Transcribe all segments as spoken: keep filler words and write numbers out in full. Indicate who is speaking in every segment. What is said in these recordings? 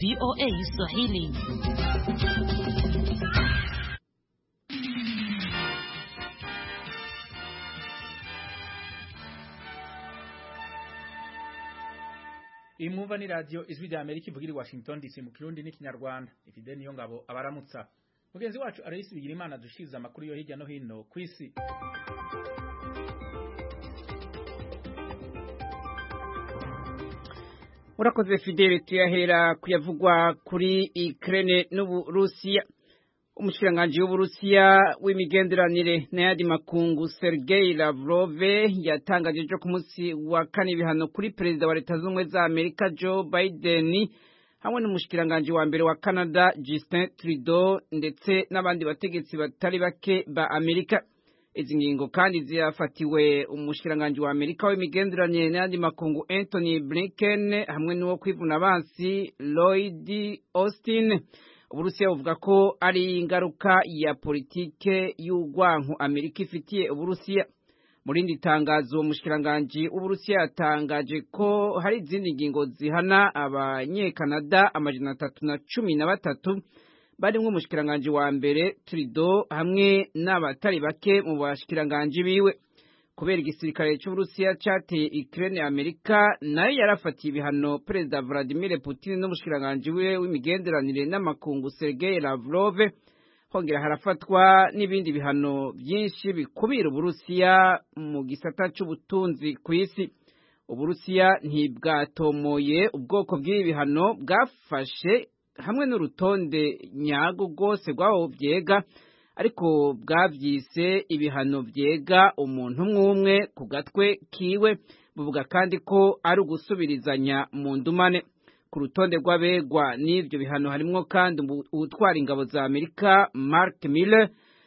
Speaker 1: V O A Swahili.
Speaker 2: Imwumva ni radio Ijwi rya Amerika ivugira i Washington D C mu Kirundi n'ikinyarwanda. Ifide niyo ngabo abaramutsa. Mugenzi wacu Aloysi Bigirimana dushiza amakuru yo hirya no hino kwisi.
Speaker 3: Urakoze Fidele, tuyahera kuyavugwa kuri Ukraine n'Uburusiya. Umushikiranganji w'Uburusiya w'imigenderanire n'ayandi makungu Sergei Lavrov yatangaje ejo ku munsi wa kane ibihano kuri perezida wa Leta Zunze za Amerika Joe Biden hamwe n'umushikiranganji wa mbere wa Canada Justin Trudeau ndetse n'abandi bategetsi batari bake ba Amerika. Izi ngingo kandi ziyafatiwe umushikiranganji wa Amerika w'imigenderanire n'ayandi makungu Anthony Blinken hamwe n'uwo kwivuna abansi Lloyd Austin. Uburusiya buvuga ko ari ingaruka ya politike y'urwanko Amerika ifitiye Uburusiya. Muri ndi tangazo umushikiranganji w'Uburusiya yatangaje ko hari izindi ngingo zihana abanyekanada amajana atatu na cumi na batatu barimwo umushikiranganji wa mbere Trudeau hamwe n'abatari bake mu bashikiranganji biwe. Kubera igisirikare cy'Uburusiya cyateye Ukraine, Amerika nayo yarafatiye ibihano Perezida Vladimir Putin n'umushikiranganji we w'imigenderanire n'amakungu Sergei Lavrov. Hongera harafatwa n'ibindi bihano byinshi bikubira Uburusiya mu gisata cy'ubutunzi ku isi. Uburusiya ntibwatomoye ubwoko bw'ibi bihano bwafashe hamwe n'urutonde nyago rwose rw'aho byega, ariko bwavyise ibihano byega umuntu umwe ku gatwe kiwe. Buvuga kandi ko ari ugusubirizanya mu ndumane. Ku rutonde rw'abegwa n'ivyo bihano harimwo kandi ubutwara ingabo za Amerika Mark Miller,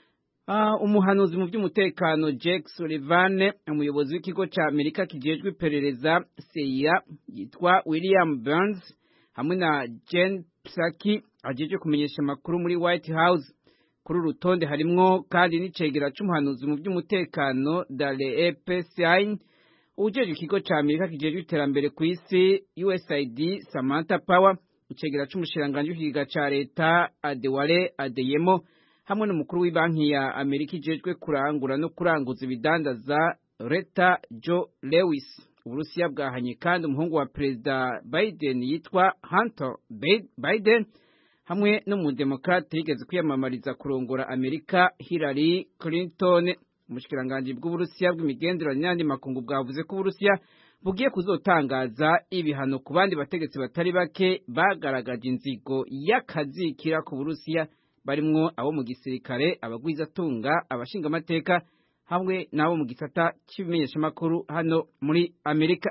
Speaker 3: uh, umuhanuzi mu by'umutekano Jake Sullivan, umuyobozi w'ikigo ca Amerika kijejwe iperereza C I A yitwa William Burns, hamwe na Jen Psaki ajeje kumenyesha amakuru muri White House. Kuri rutonde harimwo kandi n'icegera c'umuhanuzi mu by'umutekano Dale Epstein, ujeje ikigo ca Amerika kijejwe iterambere ku isi U S A I D Samantha Power, icegera c'umushiranganje w'ikiga ca leta Adewale Adeyemo, hamwe n'umukuru w'ibanki ya Amerika ijejwe kurangura no kuranguza ibidandaza Reta Joe Lewis. Uburusiya bwahanye kandi umuhungu wa Perezida Biden yitwa Hunter Biden hamwe n'umudemokrate yigeze kwiyamamariza kurongora Amerika Hillary Clinton. Umushikiranganje bw'Uburusiya bw'imigenderanire n'andi makungu bwavuze ko Uburusiya bugiye kuzotangaza ibihano ku bandi bategetsi batari bake bagaragaje inzigo y'akazikira ku Burusiya, barimwo abo mu gisirikare, abagwizatunga, abashinga amateka hamwe n'abo mu gisata cy'ibimenyeshamakuru hano muri Amerika.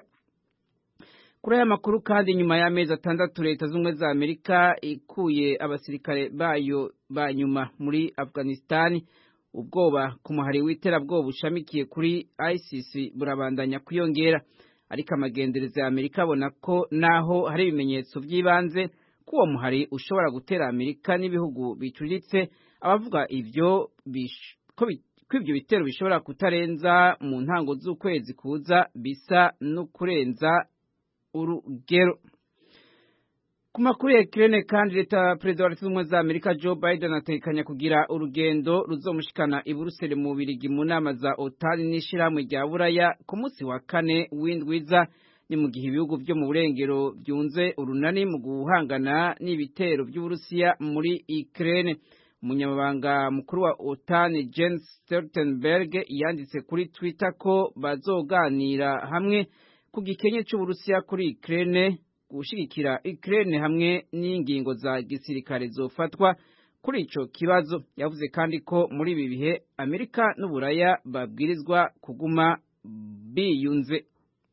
Speaker 3: Kuri aya makuru kandi, nyuma y'amezi atandatu Leta Zunze za Amerika ikuye abasirikare bayo ba nyuma muri Afghanistan, ubwoba ku muhari w'iterabwoba ushamikiye kuri ISIS burabandanya kwiyongera. Ariko amagendereza ya Amerika abona ko naho hari ibimenyetso by'ibanze ko uwo muhari ushobora gutera Amerika n'ibihugu bicuritse, abavuga ivyo ko ibyo bitero bishobora kutarenza mu ntango z'ukwezi kuza bisa no kurenza urugero. Ku makuru ya Ukraine kandi, leta Perezida wa Leta Zunze za Amerika Joe Biden atekanya kugira urugendo ruzomushikana i Buruseli mu Bubiligi mu nama za OTAN n'ishirahamwe rya Buraya ku munsi wa kane w'indwiza. Ni mu gihe ibihugu byo mu burengero byunze urunani mu guhangana n'ibitero by'Uburusiya muri Ukraine. Umunyamabanga mukuru wa OTAN Jens Stoltenberg yanditse kuri Twitter ko bazoganira hamwe ku gikenye cy'Uburusiya kuri Ukraine, gushigikira Ukraine hamwe n'ingingo za gisirikare zofatwa kuri ico kibazo. Yavuze kandi ko muri ibi bihe Amerika n'Uburaya babwirizwa kuguma biyunze.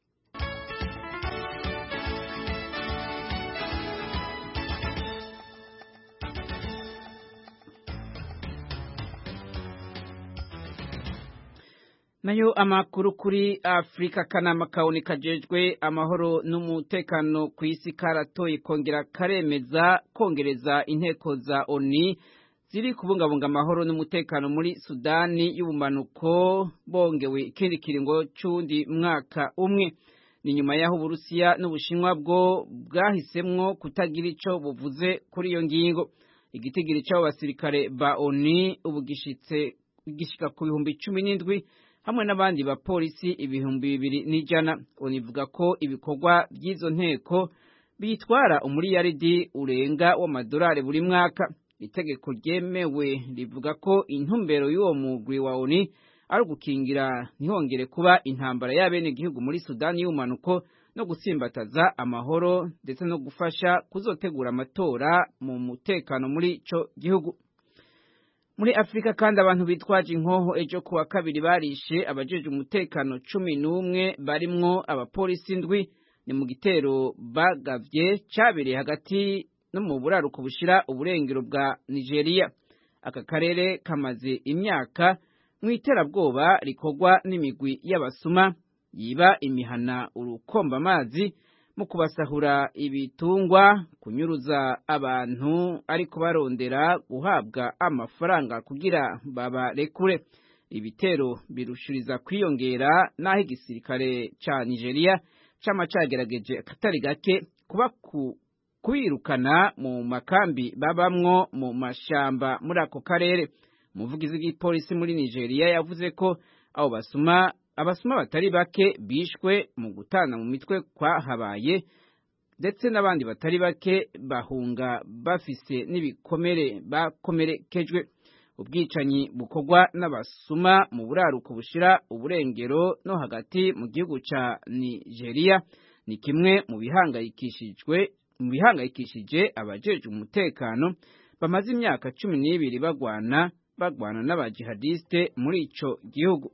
Speaker 3: Nayo amakuru kuri Afrika, kanama kaoni kajejwe amahoro n'umutekano ku isi karatoye kongera karemeza kongereza inteko za O N U ziri kubungabunga amahoro n'umutekano muri Sudani y'ubumanuko bongewe ikindi kiringo c'undi mwaka umwe. ni nyuma y'aho Uburusiya n'Ubushinwa bwo bwahisemwo kutagira ico buvuze kuri iyo ngingo. Igitigiri c'abo basirikare ba O N U ubu gishitse gishika ku bihumbi cumi n'indwi hamwe n'abandi bapolisi ibihumbi bibiri n'ijana. O N U ivuga ko ibikorwa by'izo nteko bitwara umuriyaridi urenga w'amadolari buri mwaka. Itegeko ryemewe rivuga ko intumbero y'uwo mugwi wa O N U ari ugukingira ntihongere kuba intambara y'abene gihugu muri Sudani y'umanuko no gutsimbataza amahoro ndetse no gufasha kuzotegura amatora mu mutekano muri ico gihugu. Muri Afrika kandi abantu bitwaje inkoho ejo kuwa kabiri barishe abajeje umutekano cumi n'umwe barimwo abapolisi indwi ni mu gitero bagavye cabereye hagati no mu buraruko bushira uburengero bwa Nigeria. Aka karere kamaze imyaka mw'iterabwoba rikorwa n'imigwi y'abasuma yiba imihana urukomba amazi mu kubasahura ibitungwa, kunyuruza abantu ariko barondera guhabwa amafaranga kugira babarekure. Ibitero birushiriza kwiyongera naho igisirikare ca Nigeria cama cagerageje akatari gake kuba kwirukana mu makambi babamwo mu mashamba muri ako karere. Umuvugizi w'ipolisi muri Nigeria yavuze ko abo basuma abasuma batari bake bishwe mu gutana mu mitwe kwahabaye ndetse n'abandi batari bake bahunga bafise n'ibikomere bakomerekejwe. Ubwicanyi bukorwa n'abasuma mu buraruko bushira uburengero no hagati mu gihugu ca Nigeria ni kimwe mu bihangayikishijwe mu bihangayikishije abajeje umutekano bamaze imyaka cumi n'ibiri bagwana bagwana n'abajihadiste muri ico gihugu.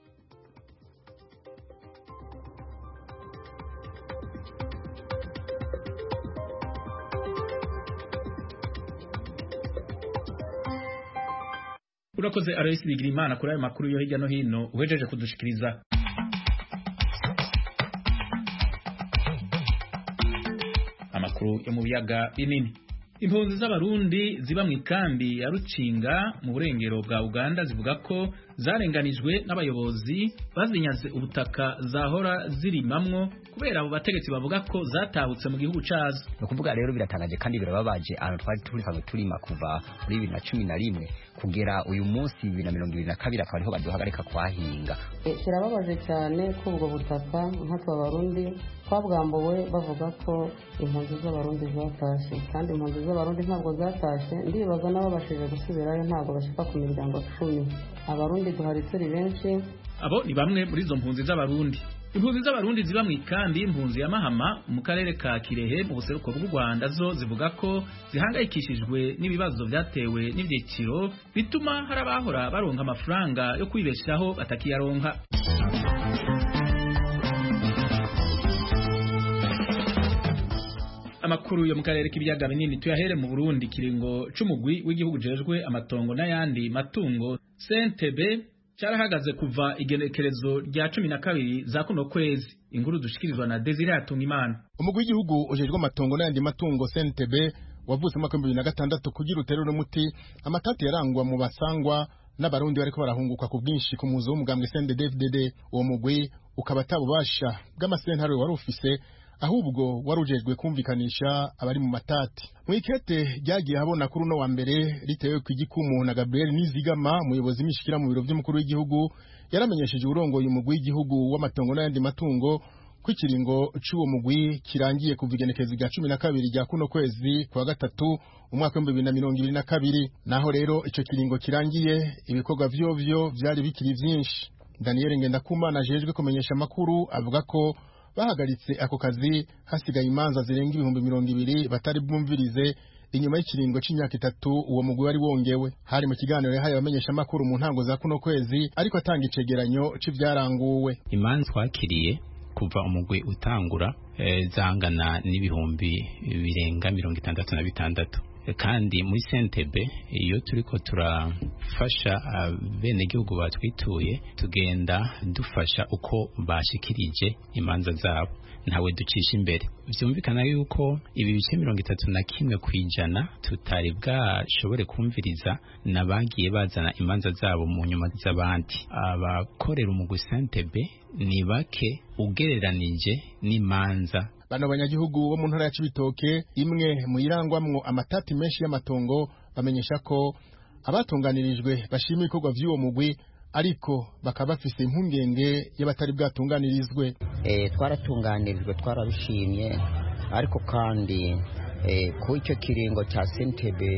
Speaker 2: Urakoze Aloysi Bigirimana kuri ayo makuru yo hirya no hino uhejeje kudushikiriza. Amakuru yo mu biyaga binini. Impunzi z'abarundi ziba mu ikambi ya Rucinga mu burengero bwa Uganda zivuga ko zarenganijwe n'abayobozi bazinyaze ubutaka zahora zirimamwo kubera abo bategetsi bavuga ko zatahutse mu gihugu cazo.
Speaker 1: No kuvuga rero biratangaje kandi birababaje ahantu twari turi sanzwe turima kuva muri bibiri na cumi na rimwe kugera uyu munsi bibiri na mirongo ibiri na kabiri akaba ariho baduhagarika kwahinga.
Speaker 4: Kirababaje cyane ko ubwo butaka nkatwa abarundi twabwambuwe bavuga ko impunzi z'abarundi zatashe kandi impunzi z'abarundi ntabwo zatashe ndibaza n'ababashije gusubirayo ntabwo bashika ku miryango cumi. Abarundi duhari turi benshi.
Speaker 2: Abo ni bamwe muri izo mpunzi z'abarundi. Impunzi z'abarundi ziba mu ikambi impunzi ya Mahama mu karere ka Kirehe mu buseruko bw'u Rwanda zo zivuga ko zihangayikishijwe n'ibibazo byatewe n'ivyiciro bituma hari abahora baronka amafaranga yo kwibeshaho batakiyaronka. Amakuru yo mu karere k'ibiyaga binini tuyahere mu Burundi. Kiringo c'umugwi w'igihugu jejwe amatongo n'ayandi matungo C N T B cyarahagaze kuva igenekerezo rya cumi na kabiri za kuno kwezi. Inkuru dushikirizwa na Desire Hatungimana.
Speaker 5: Umugwi w'igihugu ujejwe amatongo n'ayandi matungo C N T B wavutse mu mwaka wa bibiri na gatandatu kugira uterure umuti amatati yarangwa mu basangwa n'abarundi bariko barahunguka ku bwinshi ku muzo w'umugambwe C N D D F D D. Uwo mugwi ukaba atabubasha bw'amasentare wari ufise ahubwo warujejwe kumvikanisha abari mu matati. Mwikete ryagiye habona kuri no wa mbere ritewe ku igikumu na Gabriel Nizigama umuyobozi mishikira mu biro by'umukuru w'igihugu yaramenyesheje urongoye umugwi w'igihugu w'amatongo n'ayandi matungo kwikiringo c'uwo mugwi kirangiye kuva igenekerezo rya cumi na kabiri rya kuno kwezi kwa gatatu umwaka wa bibiri na mirongo ibiri na kabiri. Naho rero ico kiringo kirangiye ibikorwa vyovyo vyari bikiri vyinshi. Daniel Ngendakumana ajejwe kumenyesha makuru avuga ko bahagaritse ako kazi hasigaye imanza zirenga ibihumbi mirongo ibiri batari bwumvirize inyuma y'ikiringo c'imyaka itatu uwo mugwi wari wongewe. Hari mu kiganiro yahaye abamenyesha makuru mu ntango za kuno kwezi ariko atanga icegeranyo c'ivyaranguwe.
Speaker 6: Imanza twakiriye kuva umugwi utangura e, zangana n'ibihumbi birenga mirongo itandatu na bitandatu. Kandi muri C N T B iyo turiko turafasha bene gihugu batwituye tugenda dufasha uko bashikirije imanza zabo ntawe ducisha imbere. Vyumvikana yuko ibi bice mirongo itatu na kimwe kwijana tutari bwashobore kumviriza nabagiye bazana imanza zabo mu nyuma z'abandi. Abakorera umugwi C N T B ni bake ugereranije n'imanza.
Speaker 5: Bano banyagihugu bo mu ntara ya Cibitoke imwe mu irangwamwo amatati menshi y'amatongo bamenyesha ko abatunganirijwe bashima ibikorwa vy'uwo mugwi ariko bakaba bafise impungenge y'abatari bwatunganirizwe.
Speaker 7: Eh twaratunganirijwe twarabishimye ariko kandi eh ku icyo kiringo cya Sentebe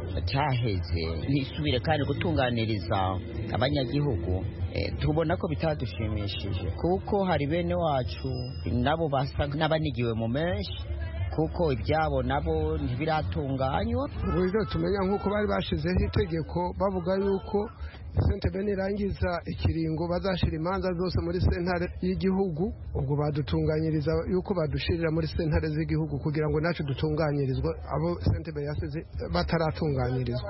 Speaker 7: cyaheze nisubire kandi gutunganiriza abanyagihugu. E, tubona ko bitadushimishije kuko hari bene wacu nabo basa n'abanigiwe mu menshi kuko ibyabo nabo ntibiratunganywa.
Speaker 8: Uburyo tumenya nk'uko bari bashizeho itegeko bavuga yuko Sentebe nirangiza ikiringo bazashira imanza zose muri sentare y'igihugu, ubwo badutunganyiriza yuko badushirira muri sentare z'igihugu kugira ngo nacu dutunganyirizwe abo Sentebe yasize bataratunganyirizwa.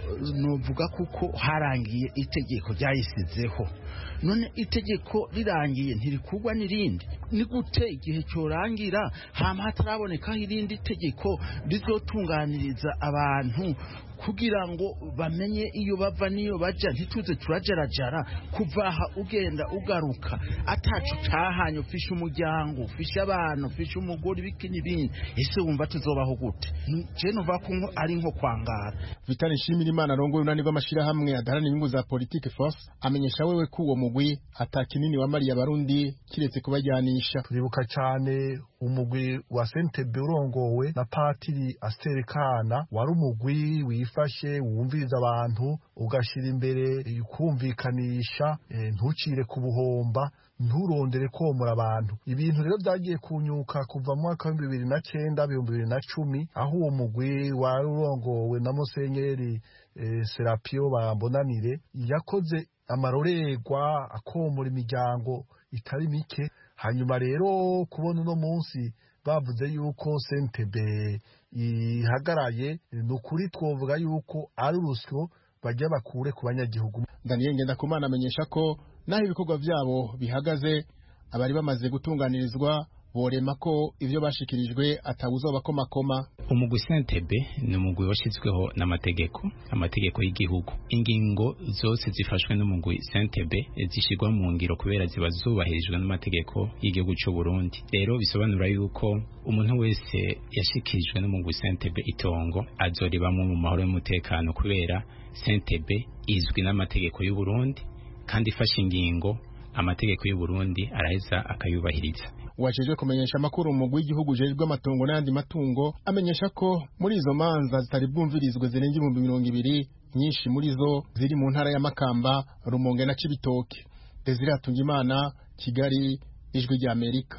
Speaker 9: Novuga kuko harangiye itegeko ryayisizeho, none itegeko rirangiye ntirikugwa n'irindi. Ni gute igihe cyorangira hama hataraboneka irindi tegeko rizotunganiriza abantu kugira ngo bamenye iyo bava niyo baja, ntituze turajarajara kuva aha ugenda ugaruka atacu cahanye, ufishe umuryango, ufishe abantu, ufishe umugore, biki n'ibindi. Ese wumva tuzobaho gute? Je nova ko ari nko kwangara.
Speaker 5: Vitali Nshimirimana arongoye unani rw'amashirahamwe adaharanira inyungu za Politique Force amenyesha wewe ko uwo mugwi atakinini wa Maria Barundi kiretse kubajyanisha.
Speaker 10: Turibuka cyane umugwi wa Sentebe urongowe na Patiri Asterekana wari umugwi wifashe wumviriza abantu ugashira imbere kumvikanisha, e, ntucire ku buhomba, nturondere komora abantu. Ibintu rero byagiye kunyuka kuva mu mwaka wa bibiri na cyenda bibiri na cumi aho uwo mugwi wari urongowe na Musenyeri e, Serapio Bambonanire yakoze amarorerwa akomora imiryango itari mike. Hanyuma rero kubona uno munsi bavuze yuko Sentebe ihagaraye, nukuri twovuga yuko ari urusyo bajya bakure ku banyagihugu.
Speaker 5: Daniel Ngendakumana amenyesha ko naho ibikorwa byabo bihagaze abari bamaze gutunganirizwa borema ko ivyo bashikirijwe atabuzo bakomakoma.
Speaker 6: Umugwi Sentebe ni umugwi washizweho n'amategeko amategeko y'igihugu. Ingingo zose zifashwe n'umugwi Sentebe zishigwa mu ngiro kubera ziba zubahirijwe n'amategeko y'igihugu cy'u Burundi. Rero bisobanura yuko umuntu wese yashikirijwe n'umugwi Sentebe itongo azoribamwe mu mahoro y'umutekano kubera Sentebe izwi n'amategeko y'u Burundi kandi ifashe ingingo amategeko y'u Burundi araheza akayubahiriza.
Speaker 5: Wajejwe kumenyesha amakuru umugwi w'igihugu jejwe amatongo n'andi matungo amenyesha ko muri izo manza zitari bwumvirizwe zirenga ibihumbi mirongo ibiri, nyinshi muri zo ziri mu ntara ya Makamba, Rumonge na Cibitoke. Desire Hatungimana, Kigali, Ijwi rya Amerika.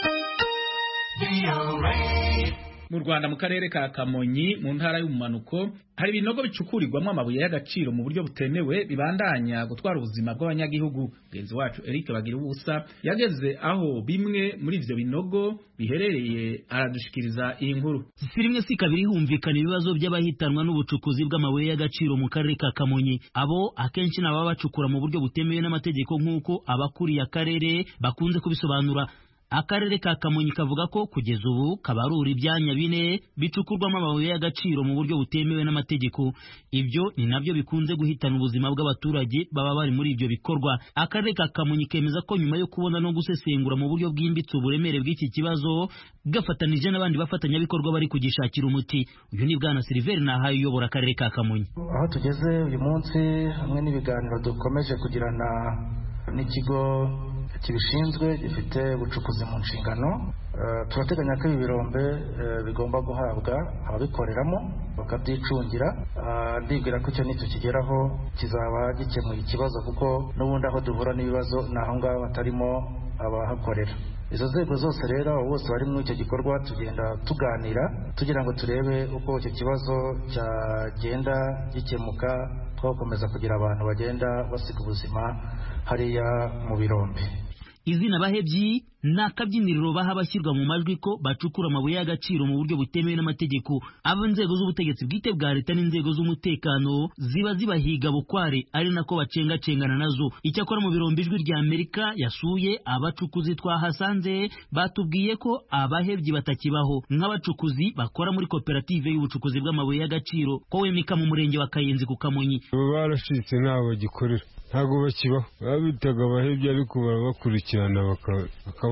Speaker 2: Mu Rwanda mu karere ka Kamonyi mu ntara y'umumanuko hari ibinogo bicukurirwamo amabuye y'agaciro mu buryo butemewe bibandanya gutwara ubuzima bw'abanyagihugu. Genzi wacu Eric Bagira ubusa yageze aho bimwe muri ivyo binogo biherereye aradushikiriza iyi nkuru.
Speaker 11: Sirimwe si kabiri humvikana ibibazo by'abahitanwa n'ubucukuzi bw'amabuye y'agaciro mu karere ka Kamonyi. Abo akenshi naba bacukura mu buryo butemewe n'amategeko nk'uko abakuriye akarere bakunze kubisobanura. Akarere ka Kamonyi kavuga ko kugeza ubu kabarura ibyanya bine bicukurwamo amabuye y'agaciro mu buryo butemewe n'amategeko. Ibyo ni nabyo bikunze guhitana ubuzima bw'abaturage baba bari muri ibyo bikorwa. Akarere ka Kamonyi kemeza ko nyuma yo kubona no gusesengura mu buryo bwimbitse uburemere bw'iki kibazo gafatanije n'abandi bafatanyabikorwa bari kugishakira umuti. Uyu ni bwana Silver Nahayo uyobora akarere ka Kamonyi.
Speaker 12: Aho tugeze uyu munsi hamwe n'ibiganiro dukomeje kugirana n'ikigo kibishinzwe gifite ubucukuzi mu nshingano, uh, turateganya ko ibi birombe uh, bigomba guhabwa ababikoreramo bakabyicungira. Uh, ndibwira ko icyo nitukigeraho kizaba gikemuye ikibazo kuko n'ubundi aho duhura n'ibibazo naho ngaho hatarimo abahakorera. Izo nzego zose rero bose bari muri icyo gikorwa tugenda tuganira tugira ngo turebe uko icyo kibazo cyagenda gikemuka, twakomeza kugira abantu bagenda basiga ubuzima hariya mu birombe.
Speaker 11: Izina bahebyi nakabyiniriro baha bashyirwa mu majwi ko bacukura amabuye y'agaciro mu buryo butemewe n'amategeko. Abo nzego z'ubutegetsi bwite bwa leta n'inzego z'umutekano ziba zibahiga bukware ari nako bacenga cengana nazo. Icyakora mu birombe Ijwi rya Amerika yasuye abacukuzi twahasanze batubwiye ko abahebyi batakibaho nk'abacukuzi bakora muri koperative y'ubucukuzi bw'amabuye y'agaciro ko wemika mu murenge wa Kayenzi ku Kamonyi.
Speaker 13: Barashitse nabo bagikorera ntago bakibaho, babitaga abahebyi ariko barabakurikirana bakaba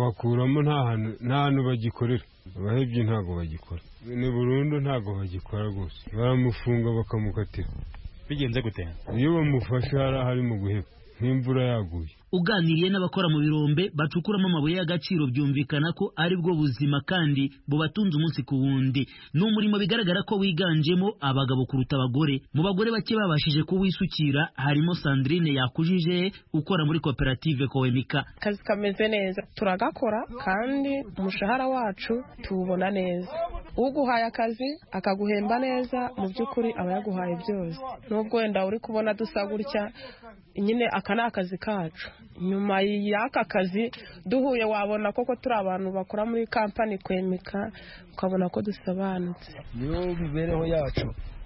Speaker 13: babakuramo nta hantu nta hantu bagikorera, abahebye ntago bagikora, ni burundu ntago bagikora rwose, baramufunga bakamukatira.
Speaker 14: Bigenze gute?
Speaker 13: Iyo bamufashe hari mu guheba nk'imvura yaguye.
Speaker 11: Uganiriye n'abakora mu birombe bacukuramo amabuye y'agaciro byumvikana ko ari bwo buzima kandi bubatunze umunsi ku wundi. Ni umurimo bigaragara ko wiganjemo abagabo kuruta abagore. Mu bagore bake babashije kuwisukira harimo Sandrine Yakujije ukora muri koperative Kowemika.
Speaker 15: Kazi kameze neza, turagakora kandi umushahara wacu tuwubona neza. Uguhaye akazi akaguhemba neza, mu by'ukuri aba yaguhaye byose. Nubwo wenda uri kubona dusa gutya, nyine aka ni akazi kacu. Nyuma y'aka kazi duhuye wabona koko turi abantu bakora muri kampani Kwemika, ukabona ko dusobanutse.
Speaker 16: Niyo mibereho yacu.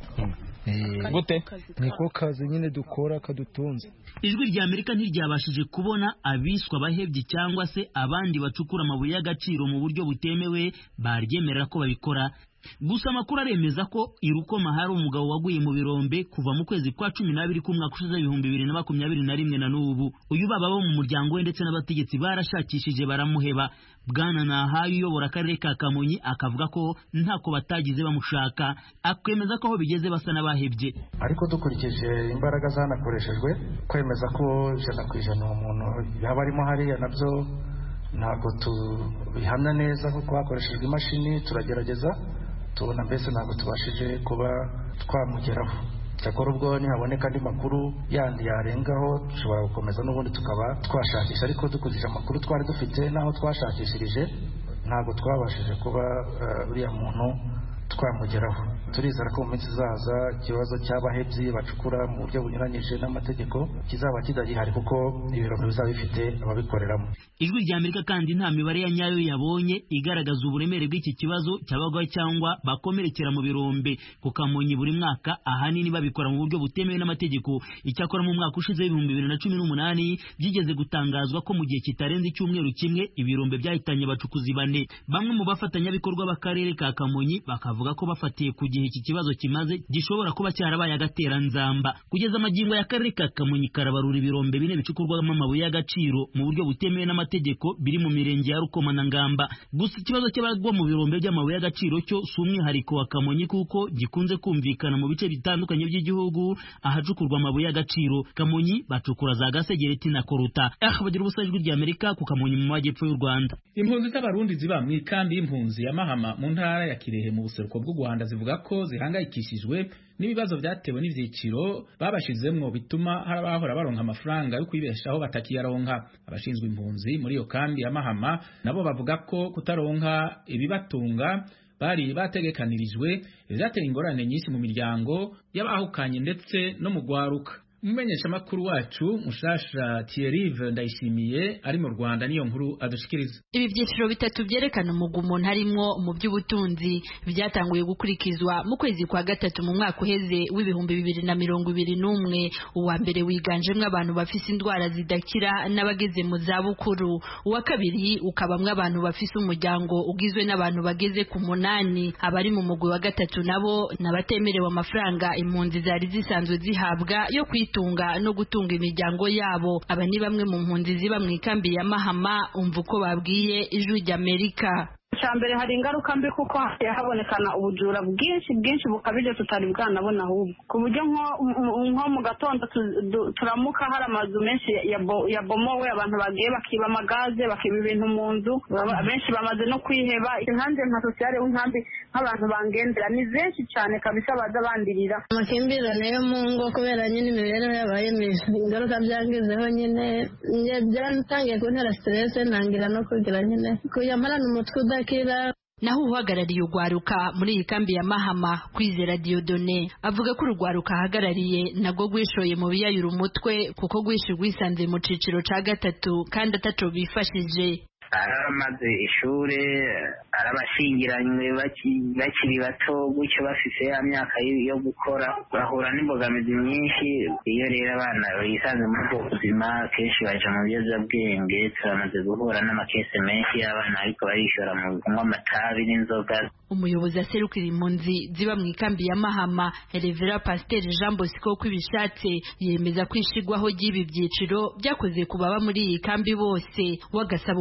Speaker 14: Gute?
Speaker 16: Niko kazi nyine dukora kadutunze.
Speaker 11: Ijwi rya Amerika ntiryabashije kubona abiswa bahebye cyangwa se abandi bacukura amabuye y'agaciro mu buryo butemewe baryemerera ko babikora. Gusa amakuru aremeza ko Irukoma hari umugabo waguye mu birombe kuva mu kwezi kwa cumi n'abiri k'umwaka ushize ibihumbi bibiri na makumyabiri na rimwe na n'ubu. Uyu baba bo mu muryango we ndetse n'abategetsi barashakishije baramuheba. Bwana Nahayo uyobora akarere ka Kamonyi akavuga ko ntako batagize bamushaka, akwemeza ko aho bigeze basa n'abahebye.
Speaker 12: Ariko dukurikije imbaraga zanakoreshejwe kwemeza ko ijana ku ijana umuntu yaba arimo hariya nabyo ntabwo tubihamya neza kuko hakoreshejwe imashini, turagerageza tubona mbese ntabwo tubashije kuba twamugeraho. Cyakora ubwo nihaboneka andi makuru yandi yarengaho dushobora gukomeza n'ubundi tukaba twashakisha, ariko dukurikije amakuru twari dufite n'aho twashakishirije ntabwo twabashije kuba uriya muntu twamugeraho. Turizera ko mu minsi izaza ikibazo cy'abahebyi bacukura mu buryo bunyuranyije n'amategeko kizaba kidagihari kuko ibirombe bizaba bifite ababikoreramo.
Speaker 11: Ijwi rya Amerika kandi nta mibare ya nyayo yabonye igaragaza uburemere bw'iki kibazo cy'abagwa cyangwa bakomerekera mu birombe ku Kamonyi buri mwaka, ahanini babikora mu buryo butemewe n'amategeko. Icyakora mu mwaka ushize w'ibihumbi bibiri na cumi n'umunani byigeze gutangazwa ko mu gihe kitarenze icyumweru kimwe ibirombe byahitanye abacukuzi bane. Bamwe mu bafatanyabikorwa b'akarere ka Kamonyi bakavuga ko bafatiye ku gihe iki kibazo kimaze gishobora kuba cyarabaye agateranzamba. Kugeza amagingo y'akarere ka Kamonyi karabarura ibirombe bine bicukurwamo amabuye y'agaciro mu buryo butemewe n'amategeko biri mu mirenge ya Rukoma na Ngamba. Gusa ikibazo cy'abagwa mu birombe by'amabuye y'agaciro cyo si umwihariko wa Kamonyi kuko gikunze kumvikana mu bice bitandukanye by'igihugu ahacukurwa amabuye y'agaciro. Kamonyi bacukura za Gasegereti na Koruta. Ah, bagira ubusa ijwi rya Amerika ku Kamonyi mu majyepfo y'u Rwanda.
Speaker 2: Impunzi z'abarundi ziba mu ikambi y'impunzi ya Mahama mu ntara ya Kirehe mu buseruko bw'u Rwanda zivuga ko zihangayikishijwe n'ibibazo byatewe n'ivyiciro babashizemwo bituma hari abahora baronka amafaranga yo kwibeshaho batakiyaronka. Abashinzwe impunzi muri iyo kambi ya Mahama nabo bavuga ko kutaronka ibibatunga bari bategekanirijwe byateye ingorane nyinshi mu miryango y'abahukanye ndetse no mu gwaruka. Umumenyesha makuru wacu Mushasha Thierry Ndayishimiye ari mu Rwanda niyo nkuru adushikiriza.
Speaker 17: Ibi byiciro bitatu byerekana umugumo ntarimwo mu by'ubutunzi byatanguye gukurikizwa mu kwezi kwa gatatu mu mwaka uheze w'ibihumbi bibiri na mirongo ibiri n'umwe. Uwa mbere wiganjemwe abantu bafise indwara zidakira n'abageze mu za bukuru. Uwa kabiri ukabamwe abantu bafise umuryango ugizwe n'abantu bageze ku munani. Abari mu mugwi wa gatatu nabo nabatemerewe amafaranga impunzi zari zisanzwe zihabwa yo kwita tunga no gutunga imiryango yabo. Aba ni bamwe mu mpunzi ziba mu ikambi ya Mahama umva uko babwiye ijwi rya Amerika.
Speaker 18: Cyambere hari ingaruka mbi kuko hasiye habonekana ubujura bwinshi bwinshi bukabije tutari bwanabona ahubwo ku buryo nko mu gatondo turamuka hari amazu menshi yabomowe, abantu bagiye bakiba amagaze bakiba ibintu mu nzu, benshi bamaze no kwiheba. Inkambi nka sosiyale w'inkambi nk'abantu bangendera ni benshi cyane kabisa baza bandirira
Speaker 19: amakimbirane yo mu ngo kubera nyine imibereho yabaye mibi. Ingaruka byangizeho nyine byatangiye kuntera stress, ntangira no kugira nyine kuyamarana umutwe udakira.
Speaker 17: Naho uhagarariye urwaruka muri iyi kambi ya Mahama Kwizera Diodone avuga ko urwaruka ahagarariye nabwo rwishoye mu biyayura umutwe kuko rwishe rwisanze mu ciciro ca gatatu kandi ataco bifashije.
Speaker 20: aramaze ishure arabashingiranywe bakiri bato gutyo bafise ya myaka yo gukora bahura n'imbogamizi nyinshi. Iyo rero abana bisanze mu buzima kenshi baje mu biyobyabwenge, turamaze guhura n'amakese menshi y'abana ariko barishora mu kunywa amatabi n'inzoga.
Speaker 17: Umuyobozi aserukira impunzi ziba mu ikambi ya Mahama Revera Pasteur Jean Bosco kwibishatse yemeza kwishigwaho ry'ibi byiciro byakoze ku baba muri iyi kambi bose, wagasaba ubushikira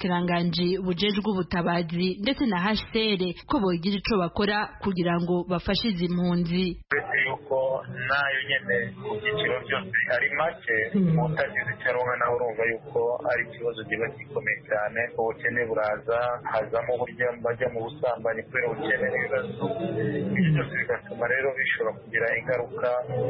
Speaker 17: ubushikiranganji bujejwe ubutabazi ndetse na H C R ko bogira ico bakora kugira ngo bafashe izi mpunzi.
Speaker 21: Yuko nayo nyene ku byiciro byose ari make mutagize cyaronka naho urumva yuko ari ikibazo kiba gikomeye cyane, ubukene buraza hazamo burya bajya mu busambanyi kubera ubukene n'ibibazo. Ibyo byose bigatuma rero bishobora kugira ingaruka,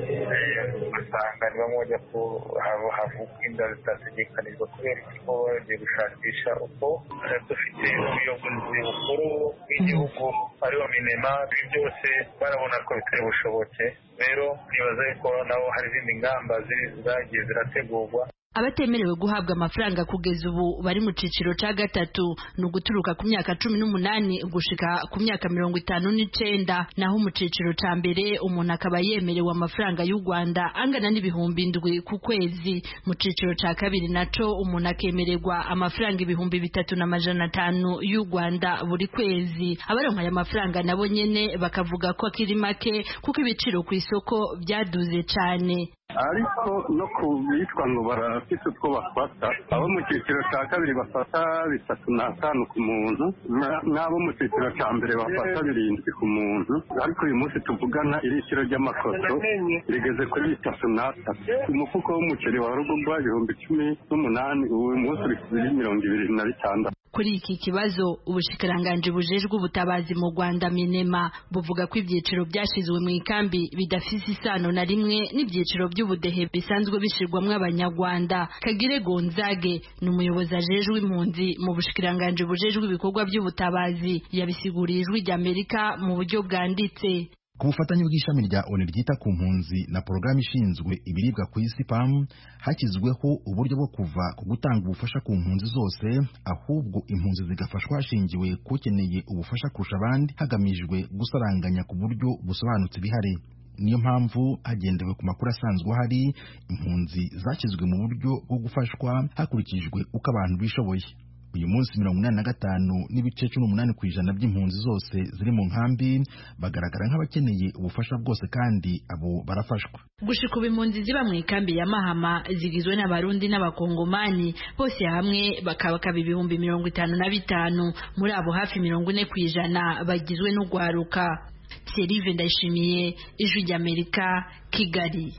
Speaker 21: ugasanga ni bamwe bajya ku havuka inda zitategekanijwe kubera ko bagiye gushakisha uko dufite ubuyobozi bukuru bw'igihugu ariwo minema, ibi byose barabona ko bitari bushoboke. Rero nibaza ko naho hari izindi ngamba zagiye zirategurwa.
Speaker 17: Abatemerewe guhabwa amafaranga kugeza ubu bari mu ciciro ca gatatu no guturuka ku myaka cumi n'umunani gushika ku myaka mirongo itanu n'icenda, naho mu ciciro ca mbere umuntu akaba yemerewe amafaranga y'u Rwanda angana n'ibihumbi indwi ku kwezi. Mu ciciro ca kabiri naco umuntu akemererwa amafaranga ibihumbi bitatu na majana atanu y'u Rwanda buri kwezi. Abaronka aya mafaranga nabo nyene bakavuga ko akiri make kuko ibiciro ku isoko byaduze cane.
Speaker 22: Ariko no kubitwa ngo barafite utwo bafata, abo mu cyiciro cya kabiri bafata bitatu n'atanu ku muntu, n'abo mu cyiciro cya mbere bafata birindwi ku muntu. Ariko uyu munsi tuvugana irikiro ry'amakoto rigeze kuri bitatu n'atatu. Umufuko w'umuceri wa rugugwa ibihumbi cumi n'umunani, uyu munsi uri kuri mirongo ibiri na bitandatu.
Speaker 17: Kuri iki kibazo ubushikiranganji bujejwe ubutabazi mu Rwanda Minema buvuga ko ibyiciro byashizwe mu ikambi bidafise isano na rimwe n'ibyiciro by'ubudehe bisanzwe bishirwamwe abanyarwanda. Kagire Gonzage ni umuyobozi ajejwe impunzi mu bushikiranganji bujejwe ibikorwa by'ubutabazi, yabisiguriye Ijwi ry'Amerika mu buryo bwanditse.
Speaker 23: Ku bufatanye bw'ishami rya O N U ryita ku mpunzi na porogaramu ishinzwe ibiribwa ku isi P A M, hashyizweho uburyo bwo kuva ku gutanga ubufasha ku mpunzi zose, ahubwo impunzi zigafashwa hashingiwe kukeneye ubufasha kurusha abandi, hagamijwe gusaranganya ku buryo busobanutse bihari. Niyo mpamvu hagendewe ku makuru asanzwe ahari, impunzi zashyizwe mu buryo bwo gufashwa hakurikijwe uko abantu bishoboye. Uyu munsi mirongo inani na gatanu n'ibice cumi n'umunani ku ijana by'impunzi zose ziri mu nkambi bagaragara nk'abakeneye ubufasha bwose, kandi abo barafashwa.
Speaker 17: Gushika ubu impunzi ziba mu ikambi ya Mahama zigizwe n'abarundi n'abakongomani, bose hamwe bakaba kaba ibihumbi mirongo itanu na bitanu. Muri abo hafi mirongo ine ku ijana bagizwe n'ugwaruka. Thierry Ndayishimiye, Ijwi ry'Amerika, Kigali.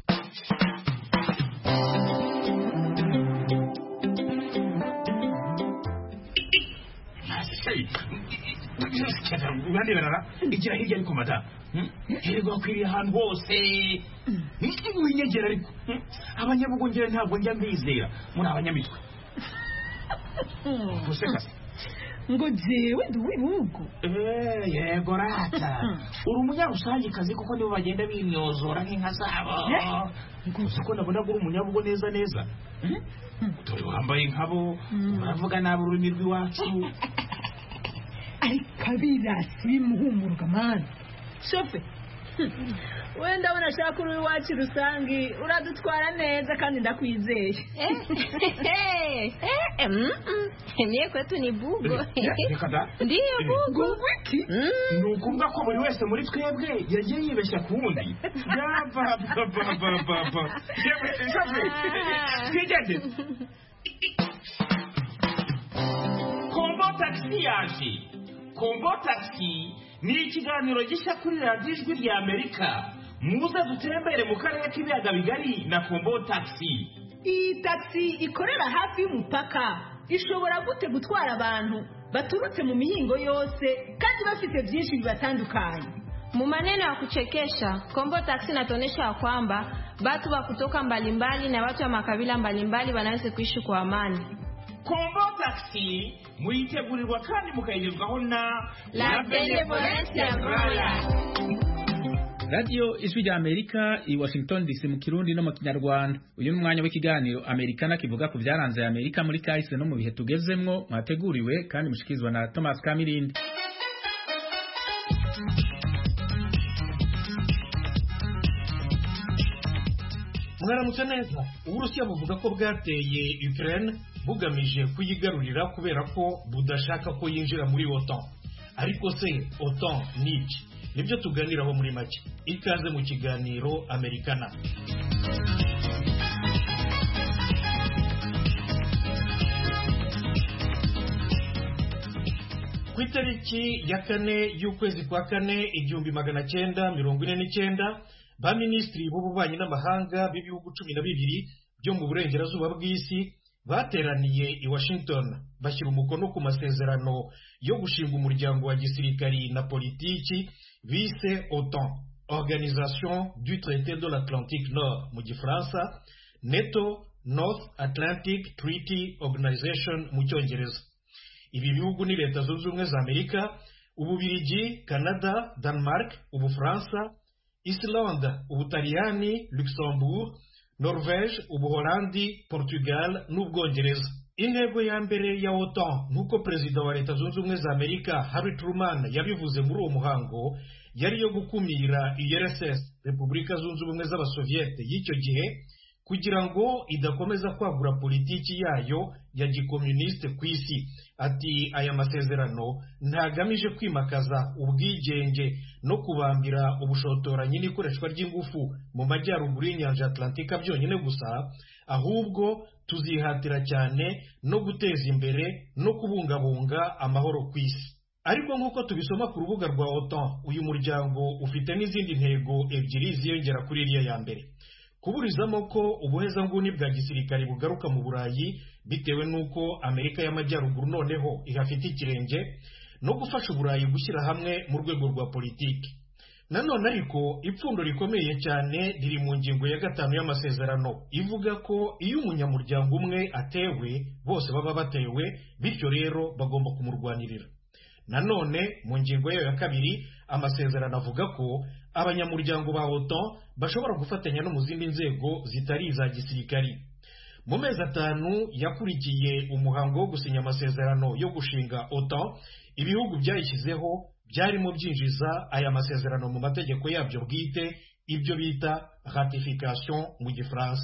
Speaker 24: Ugandi barara igira hirya ariko mata herego kwiri ahantu hose niki winyegera ariko abanyabugongera ntabwo njya mbizera muri abanyamitwe useka
Speaker 25: ngo jewe nduwibugo
Speaker 24: eh yego rata uri umunyarusangi kazi kuko nibo bagenda bimyozora nk'inka zabo kuko ndabona ko uri umunyabugo neza neza dore wambaye nkabo uravuga nabi ururimi rw'iwacu.
Speaker 25: Ariko abirasi bimuhumurwa mani shofe wenda unashaka uri iwacu rusangi uradutwara neza kandi ndakwizeye.
Speaker 26: Niye kwetu ni bugo.
Speaker 24: Ndiyo bugo. Nukumva ko buri wese muri twebwe yagiye yibeshya ku wundi. Yaba baba baba baba. Shofe twigende. Kombo taxi yaje. Kombo taxi ni ikiganiro gishya kuri radiyo Ijwi ry'Amerika. Muze dutembere mu karere k'ibiyaga bigari na Kombo taxi.
Speaker 25: Iyi taxi ikorera hafi y'umupaka ishobora gute gutwara abantu baturutse mu mihingo yose kandi bafite byinshi bibatandukanye.
Speaker 26: Mu maneno ya kuchekesha, Kombo taxi inatuonyesha kwamba watu wa kutoka mbalimbali na watu wa makabila mbalimbali wanaweza kuishi kwa amani.
Speaker 24: Kombo taxi muyitegurirwa kandi mukayigezwaho na
Speaker 26: La Benevolencia Royal.
Speaker 2: Radio Ijwi ry'Amerika i Washington D C mu Kirundi no mu Kinyarwanda. Uyu n'umwanya w'ikiganiro Amerikana kivuga ku byaranze Amerika muri kahise no mu bihe tugezemwo, mwateguriwe kandi mushikizwa na Thomas Kamirindi.
Speaker 27: Mwaramutse neza. Uburusiya buvuga ko bwateye Ukraine bugamije kuyigarurira kubera ko budashaka ko yinjira muri OTAN. Ariko se OTAN ni iki? Nibyo tuganiraho muri make. Ikaze mu kiganiro Amerikana. ku itariki ya kane y'ukwezi kwa kane igihumbi magana cyenda mirongo ine n'icyenda ba minisitiri b'ububanyi n'amahanga b'ibihugu cumi na bibiri byo mu burengerazuba bw'isi bateraniye i Washington bashyira umukono ku masezerano yo gushinga umuryango wa gisirikari na politiki bise OTAN, Organisation du Traité de l'Atlantique Nord mu gifaransa, NATO, North Atlantic Treaty Organization mu cyongereza. Ibi bihugu ni Leta Zunze Ubumwe za Amerika, Ububiligi, Canada, Denmark, Ubufaransa, Islande, Ubutaliyani, Luxembourg, Norvège, Ubuholandi, Portugal n'Ubwongereza. Intego ya mbere ya OTAN nk'uko perezida wa Leta Zunze Ubumwe za Amerika Harry Truman yabivuze muri uwo muhango yari yo gukumira U R S S, Repubulika Zunze Ubumwe z'Abasoviyete y'icyo gihe, kugira ngo idakomeza kwagura politiki yayo ya gikomuniste ku isi. Ati aya masezerano ntagamije kwimakaza ubwigenge no kubambira ubushotoranyi n'ikoreshwa ry'ingufu mu majyaruguru y'inyanja Atlantika byonyine gusa, ahubwo tuzihatira cyane no guteza imbere no kubungabunga amahoro ku isi. Ariko nk'uko tubisoma ku rubuga rwa OTAN, uyu muryango ufite n'izindi ntego ebyiri ziyongera kuri iriya ya mbere: kuburizamo ko ubuhezanguni bwa gisirikare bugaruka mu Burayi bitewe n'uko Amerika y'Amajyaruguru noneho ihafite ikirenge, no gufasha Uburayi gushyira hamwe mu rwego rwa politiki. Nanone ariko ipfundo rikomeye cyane riri mu ngingo ya gatanu y'amasezerano ivuga ko iyo umunyamuryango umwe atewe bose baba batewe, bityo rero bagomba kumurwanirira. Nanone mu ngingo yayo ya kabiri amasezerano avuga ko abanyamuryango ba OTAN bashobora gufatanya no mu zindi nzego zitari iza gisirikari. Mu mezi atanu yakurikiye umuhango wo gusinya amasezerano yo gushinga OTAN, ibihugu byayishyizeho byarimo byinjiza aya masezerano mu mategeko yabyo bwite, ibyo bita ratification mu gifaransa.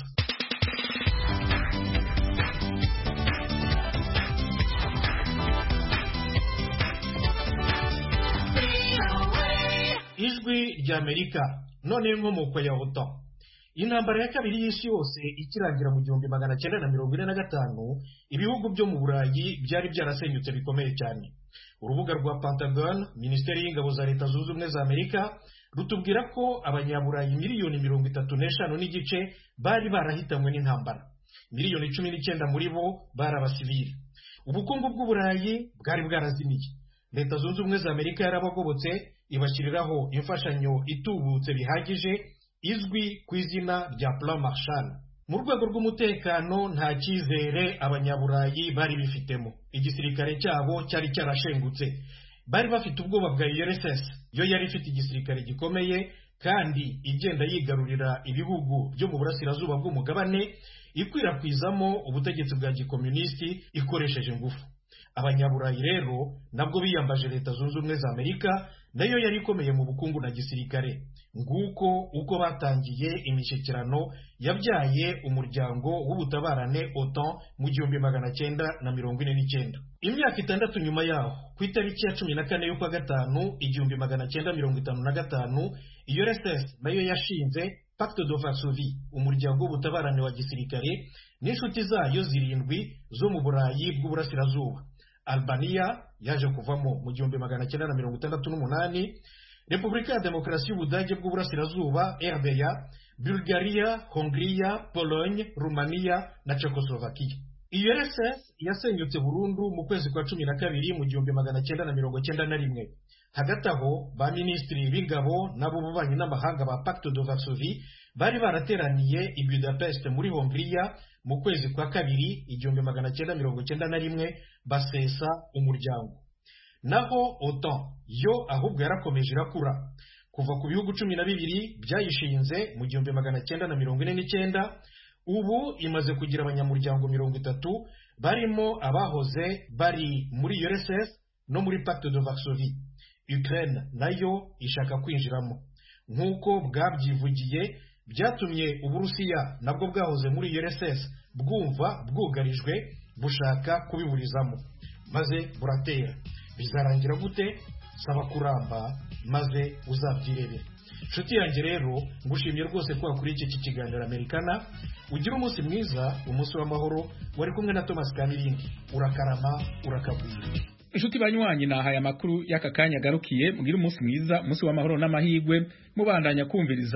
Speaker 27: Ijwi rya Amerika. None inkomoko ya OTAN. Intambara ya kabiri y'isi yose ikirangira mu gihumbi magana cyenda na mirongo ine na gatanu, ibihugu byo mu Burayi byari byarasenyutse bikomeye cyane. Urubuga rwa Pentagon, Minisiteri y'Ingabo za Leta Zunze Ubumwe za Amerika, rutubwira ko abanyaburayi miliyoni mirongo itatu n'eshanu n'igice bari barahitanywe n'intambara. Miliyoni cumi n'icyenda muri bo bari abasivili. Ubukungu bw'Uburayi bwari bwarazimiye. Leta Zunze Ubumwe za Amerika yarabagobotse ibashyiriraho imfashanyo itubutse bihagije izwi ku izina rya Plan Marshall. Mu rwego rw'umutekano nta cyizere abanyaburayi bari bifitemo. Igisirikare cyabo cyari cyarashengutse. Bari bafite ubwoba bwa U R S S, yo yari ifite igisirikare gikomeye kandi igenda yigarurira ibihugu byo mu burasirazuba bw'umugabane, ikwirakwizamo ubutegetsi bwa gikomunisti ikoresheje ingufu. Abanyaburayi rero nabwo biyambaje Leta Zunze Ubumwe za Amerika, nayo yari ikomeye mu bukungu na gisirikare. Nguko uko batangiye imishyikirano yabyaye umuryango w'ubutabarane OTAN mu gihumbi magana cyenda na mirongo ine n'icyenda. Imyaka itandatu nyuma yaho, ku itariki ya cumi na kane y'ukwa gatanu igihumbi magana cyenda mirongo itanu na gatanu, U R S S nayo yashinze Pacte de Varsovie, umuryango w'ubutabarane wa gisirikare n'inshuti zayo zirindwi zo mu Burayi bw'uburasirazuba. Albania yaje kuvamo mu gihumbi magana cyenda na mirongo itandatu n'umunani, Repubulika ya Demokarasi y'Ubudage bw'uburasirazuba R D A, Bulgaria, Hongria, Pologne, Rumania na Czechoslovakia. U R S S yasenyutse burundu mu kwezi kwa cumi na kabiri mu gihumbi magana cyenda na mirongo cyenda na rimwe. Hagati aho ba minisitiri b'ingabo nabo bubanyi n'amahanga ba Pacte de Varsovie bari barateraniye i Budapest muri Hongria mu kwezi kwa kabiri igihumbi magana cyenda mirongo cyenda na rimwe basesa umuryango. Naho OTAN yo ahubwo yarakomeje irakura kuva ku bihugu cumi na bibiri byayishinze mu gihumbi magana cyenda na mirongo ine n'icyenda, ubu imaze kugira abanyamuryango mirongo itatu barimo abahoze bari muri U R S S no muri Pacte de Varsovie. Ukraine nayo ishaka kwinjiramo. Nk'uko bwabyivugiye, byatumye Uburusiya nabwo bwahoze muri U R S S bwumva bwugarijwe bushaka kubiburizamo, maze buratera. Bizarangira gute? Saba kuramba maze uzabyirebera. Nshuti yanjye rero, ngushimiye rwose ko wakuriye iki kiganiro Amerikana. Ugira umunsi mwiza, umunsi w'amahoro. Wari kumwe na Thomas Kamiringi. Urakarama, urakagwira.
Speaker 2: inshuti banywanyi nahaye amakuru y'aka kanya garukiye mugira umunsi mwiza umunsi w'amahoro n'amahigwe mubandanya kumviriza